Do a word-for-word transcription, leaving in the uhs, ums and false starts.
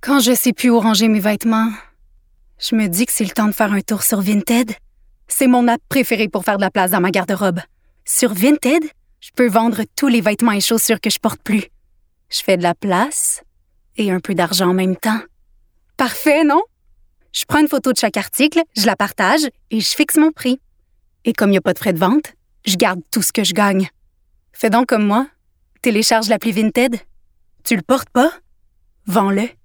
Quand je sais plus où ranger mes vêtements, je me dis que c'est le temps de faire un tour sur Vinted. C'est mon app préférée pour faire de la place dans ma garde-robe. Sur Vinted, je peux vendre tous les vêtements et chaussures que je porte plus. Je fais de la place et un peu d'argent en même temps. Parfait, non? Je prends une photo de chaque article, je la partage et je fixe mon prix. Et comme il n'y a pas de frais de vente, je garde tout ce que je gagne. Fais donc comme moi. Télécharge l'appli Vinted. Tu le portes pas? Vends-le.